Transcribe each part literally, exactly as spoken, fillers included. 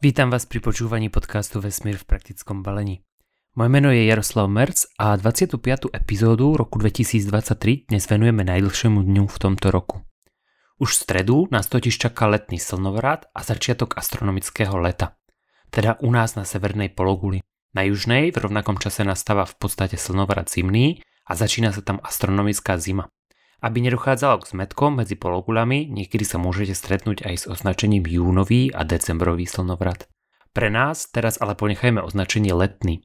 Vítam vás pri počúvaní podcastu Vesmír v praktickom balení. Moje meno je Jaroslav Merc a dvadsiatu piatu epizódu roku dvetisícdvadsaťtri dnes venujeme najdlhšiemu dňu v tomto roku. Už v stredu nás totiž čaká letný slnovrat a začiatok astronomického leta. Teda u nás na severnej pologuli. Na južnej v rovnakom čase nastáva v podstate slnovrat zimný a začína sa tam astronomická zima. Aby nedochádzalo k zmätkom medzi pologulami, niekedy sa môžete stretnúť aj s označením júnový a decembrový slnovrat. Pre nás teraz ale ponechajme označenie letný.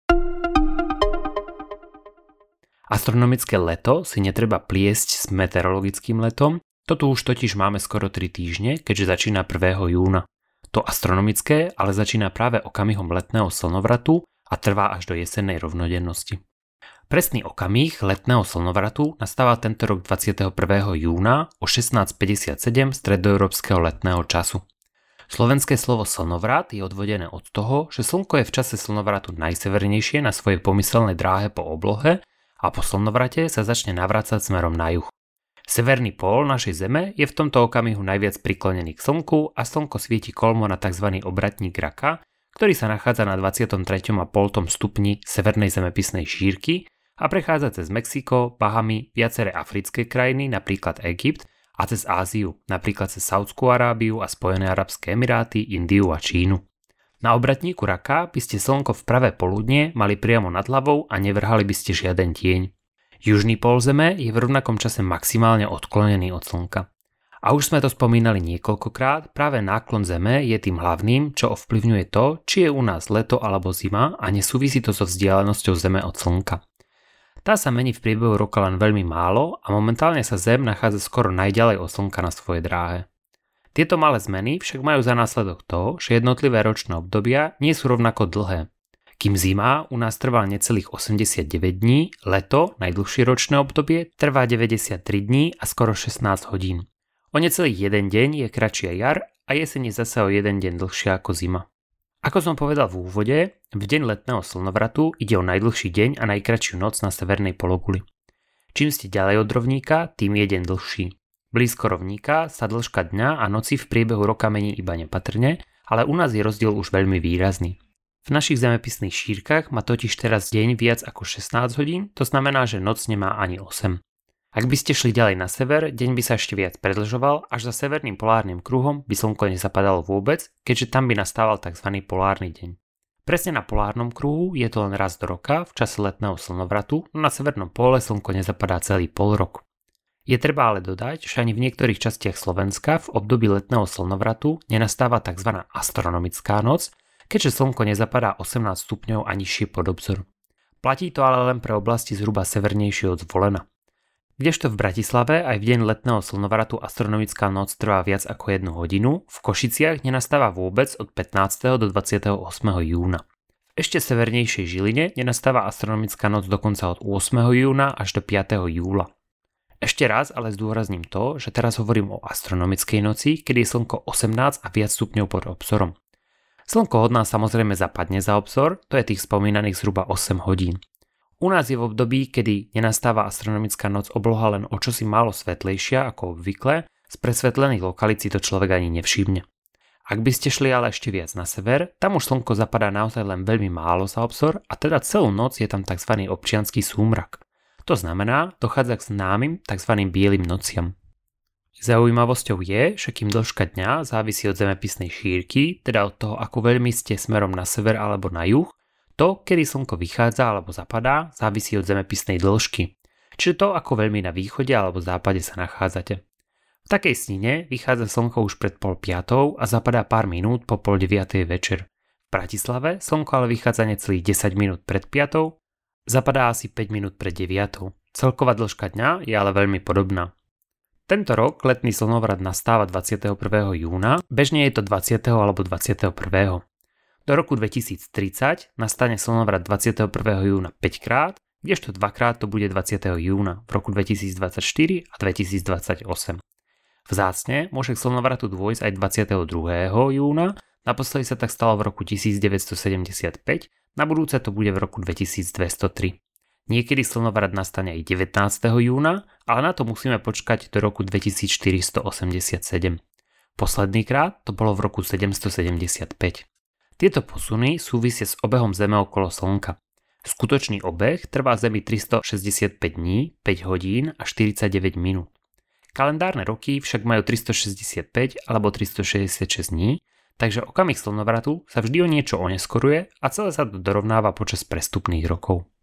Astronomické leto si netreba pliesť s meteorologickým letom, toto už totiž máme skoro tri týždne, keďže začína prvého júna. To astronomické ale začína práve okamihom letného slnovratu a trvá až do jesennej rovnodennosti. Presný okamih letného slnovratu nastáva tento rok dvadsiateho prvého júna o šestnásť päťdesiatsedem stredoeurópskeho letného času. Slovenské slovo slnovrat je odvodené od toho, že slnko je v čase slnovratu najsevernejšie na svojej pomyselnej dráhe po oblohe a po slnovrate sa začne navrácať smerom na juh. Severný pól našej Zeme je v tomto okamihu najviac priklonený k slnku a slnko svieti kolmo na tzv. Obratník raka, ktorý sa nachádza na dvadsiatom treťom a pol stupni severnej zemepisnej šírky a prechádza cez Mexiko, Bahamy, viaceré africké krajiny, napríklad Egypt, a cez Áziu, napríklad cez Saúdskú Arábiu a Spojené arabské emiráty, Indiu a Čínu. Na obratníku raka by ste slnko v pravé poludnie mali priamo nad hlavou a nevrhali by ste žiaden tieň. Južný pól Zeme je v rovnakom čase maximálne odklonený od slnka. A už sme to spomínali niekoľkokrát, práve náklon Zeme je tým hlavným, čo ovplyvňuje to, či je u nás leto alebo zima a nesúvisí to so vzdialenosťou Zeme od slnka. Tá sa mení v priebehu roka len veľmi málo a momentálne sa Zem nachádza skoro najďalej od slnka na svojej dráhe. Tieto malé zmeny však majú za následok to, že jednotlivé ročné obdobia nie sú rovnako dlhé. Kým zima u nás trvá necelých osemdesiatdeväť dní, leto, najdlhšie ročné obdobie, trvá deväťdesiattri dní a skoro šestnásť hodín. O necelý jeden deň je kratšia jar a jeseň je zase o jeden deň dlhšia ako zima. Ako som povedal v úvode, v deň letného slnovratu ide o najdlhší deň a najkratšiu noc na severnej pologuli. Čím ste ďalej od rovníka, tým je deň dlhší. Blízko rovníka sa dĺžka dňa a noci v priebehu roka mení iba nepatrne, ale u nás je rozdiel už veľmi výrazný. V našich zemepisných šírkach má totiž teraz deň viac ako šestnásť hodín, to znamená, že noc nemá ani osem. Ak by ste šli ďalej na sever, deň by sa ešte viac predĺžoval, až za severným polárnym kruhom by slnko nezapadalo vôbec, keďže tam by nastával tzv. Polárny deň. Presne na polárnom kruhu je to len raz do roka v čase letného slnovratu, no na severnom póle slnko nezapadá celý pol rok. Je treba ale dodať, že ani v niektorých častiach Slovenska v období letného slnovratu nenastáva tzv. Astronomická noc, keďže slnko nezapadá osemnásť stupňov a nižšie pod obzor. Platí to ale len pre oblasti zhruba severnejšie od Zvolena. Kdežto v Bratislave aj v deň letného slnovratu astronomická noc trvá viac ako jednu hodinu, v Košiciach nenastáva vôbec od pätnásteho do dvadsiateho ôsmeho júna. V ešte severnejšej Žiline nenastáva astronomická noc dokonca od ôsmeho júna až do piateho júla. Ešte raz ale zdôrazním to, že teraz hovorím o astronomickej noci, kedy je slnko osemnásť a viac stupňov pod obzorom. Slnko od nás samozrejme zapadne za obzor, to je tých spomínaných zhruba osem hodín. U nás je v období, kedy nenastáva astronomická noc, obloha len o čosi málo svetlejšia ako obvykle, z presvetlených lokalít si to človek ani nevšimne. Ak by ste šli ale ešte viac na sever, tam už slnko zapadá naozaj len veľmi málo za obzor a teda celú noc je tam tzv. Občiansky súmrak. To znamená, dochádza k známym tzv. Bielým nociam. Zaujímavosťou je, že kým dĺžka dňa závisí od zemepisnej šírky, teda od toho, ako veľmi ste smerom na sever alebo na juh, to, kedy slnko vychádza alebo zapadá, závisí od zemepisnej dĺžky, čiže to, ako veľmi na východe alebo západe sa nachádzate. V takej snine vychádza slnko už pred pol piatou a zapadá pár minút po pol deviatej večer. V Bratislave slnko ale vychádza necelých desať minút pred piatou, zapadá asi päť minút pred deviatou. Celková dĺžka dňa je ale veľmi podobná. Tento rok letný slnovrat nastáva dvadsiateho prvého júna, bežne je to dvadsiateho alebo dvadsiateho prvého Do roku dvetisíctridsať nastane slnovrat dvadsiateho prvého júna päť krát, kdežto dvakrát to bude dvadsiateho júna v roku dvetisícdvadsaťštyri a dvetisícdvadsaťosem. Vzácne môže k slnovratu dôjsť aj dvadsiateho druhého júna, naposledy sa tak stalo v roku tisícdeväťstosedemdesiatpäť, na budúce to bude v roku dvetisícdvestotri. Niekedy slnovrat nastane aj devätnásteho júna, ale na to musíme počkať do roku dvetisícštyristoosemdesiatsedem. Posledný krát to bolo v roku sedemstosedemdesiatpäť. Tieto posuny súvisia s obehom Zeme okolo Slnka. Skutočný obeh trvá Zemi tristošesťdesiatpäť dní, päť hodín a štyridsaťdeväť minút. Kalendárne roky však majú tristošesťdesiatpäť alebo tristošesťdesiatšesť dní, takže okamih slnovratu sa vždy o niečo oneskoruje a celé sa to dorovnáva počas prestupných rokov.